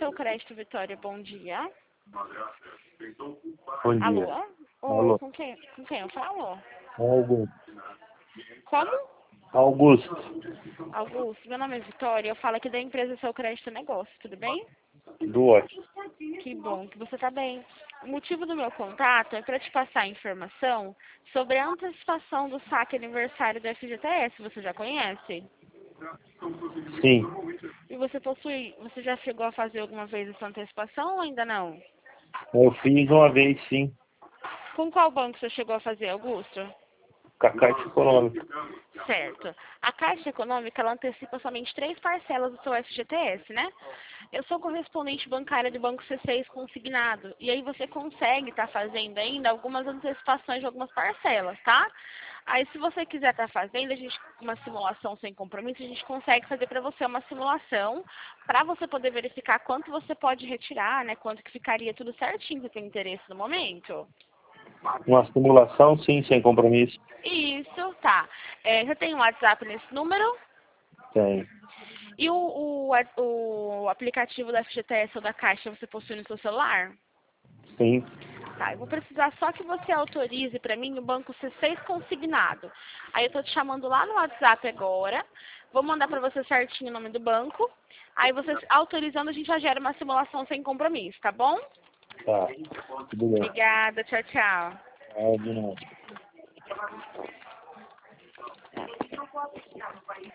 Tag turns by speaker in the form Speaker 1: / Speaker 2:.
Speaker 1: Seu Crédito Vitória, bom dia.
Speaker 2: Bom dia.
Speaker 1: Alô? Oi,
Speaker 2: Alô.
Speaker 1: com quem eu falo?
Speaker 2: Augusto.
Speaker 1: Como?
Speaker 2: Augusto.
Speaker 1: Augusto, meu nome é Vitória, eu falo aqui da empresa Seu Crédito Negócio, tudo bem?
Speaker 2: Do ótimo.
Speaker 1: Que bom que você tá bem. O motivo do meu contato é para te passar a informação sobre a antecipação do saque aniversário do FGTS, você já conhece?
Speaker 2: Sim.
Speaker 1: E você já chegou a fazer alguma vez essa antecipação ou ainda não?
Speaker 2: Eu fiz uma vez, sim.
Speaker 1: Com qual banco você chegou a fazer, Augusto?
Speaker 2: Com a Caixa Econômica.
Speaker 1: Certo. A Caixa Econômica, ela antecipa somente 3 parcelas do seu FGTS, né? Eu sou correspondente bancária do Banco C6 consignado. E aí você consegue estar fazendo ainda algumas antecipações de algumas parcelas, tá? Aí se você quiser estar fazendo, uma simulação sem compromisso, a gente consegue fazer para você uma simulação para você poder verificar quanto você pode retirar, né? Quanto que ficaria tudo certinho, você tem interesse no momento?
Speaker 2: Uma simulação, sim, sem compromisso.
Speaker 1: Isso, tá. Você tem um WhatsApp nesse número?
Speaker 2: Tem.
Speaker 1: E o aplicativo da FGTS ou da Caixa você possui no seu celular?
Speaker 2: Sim.
Speaker 1: Tá, eu vou precisar só que você autorize para mim o banco C6 consignado. Aí eu tô te chamando lá no WhatsApp agora. Vou mandar para você certinho o nome do banco. Aí você autorizando, a gente já gera uma simulação sem compromisso, tá bom?
Speaker 2: Tá. Tudo bem.
Speaker 1: Obrigada, tchau, tchau.
Speaker 2: De nada.